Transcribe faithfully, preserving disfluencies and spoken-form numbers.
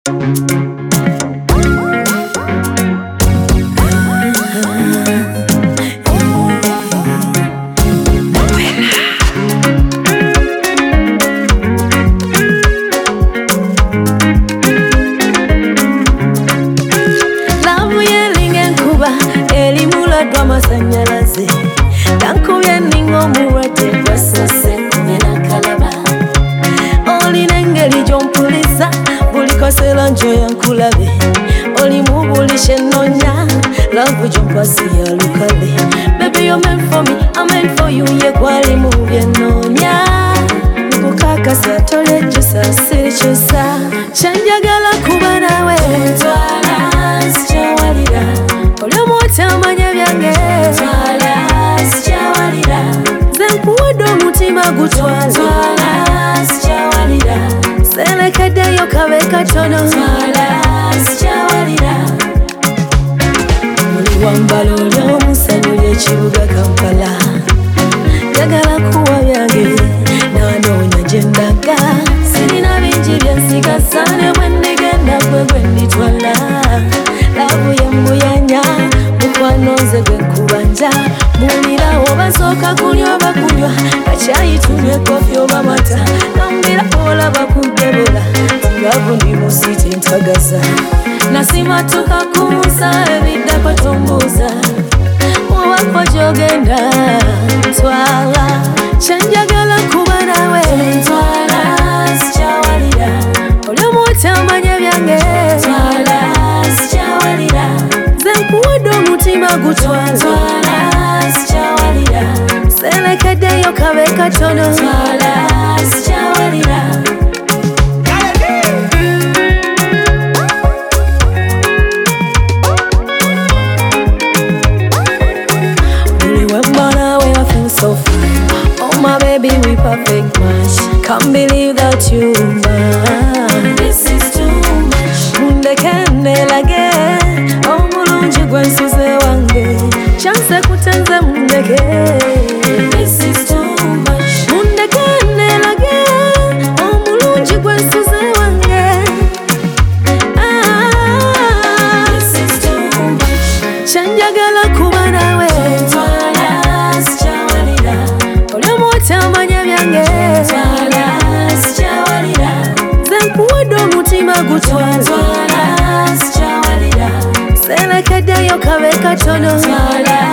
Masanyalaze Dankubye ningo muwate Wasase kumena kalaba Oli nengeli jompulisa Buli kosela njoya nkulabe Oli mubulishe nonya Love jompasi ya lukale Baby you're meant for me, I'm meant for you Ye kwali mubye nonya Nkukaka satole jusa siri chusa Chanjagala kuba nawe Twala sichawalira Olyomu otamanya byange Twala sichawalira Zenkuwadde omutima gutwala Twala sichawalira Selekeddeyo kabe katono Twala sichawalira Muli wambala olyomusanyu ly'ekibuga Kampala Njagala kuwa byange nanoonya gye ndaga Sirina bingi byensigaza ne bwe ndigenda gwe gwe nditwala Lavu yembuyanya mukwano nze gwe nkubanja Buulira oba nsooka kunywa oba kunywa Kacaayi tunywe kofi oba mata Nambira olaba kuddebola Lavu ndi mu siiti ntagaza Nasimatuka kunsa ebiddako tombuuza Obako gy'ogenda ntwala Kyenjagala kuba nawe ntwala sikyawalira Olyomu otamanya byange ntwala sikyawalira Zenkuwadde omutima gutwala ntwala sikyawalira Selekeddeyo kabe katono ntwala sikyawalira So fine, oh my baby, we perfect match. Can't believe that you mine. This is too much. Munde kende lage, oh mulungi gwensuze wange. Chance kutenze mundeke. This is too much. Munde kende lage, oh mulungi gwensuze wange. Ah, this is too much. Chanjagala kuba nawe. Tamanya byange Twala sikyawalira Zenkuwadde omutima gutwala Twala sikyawalira Selekeddeyo kabe katono Twala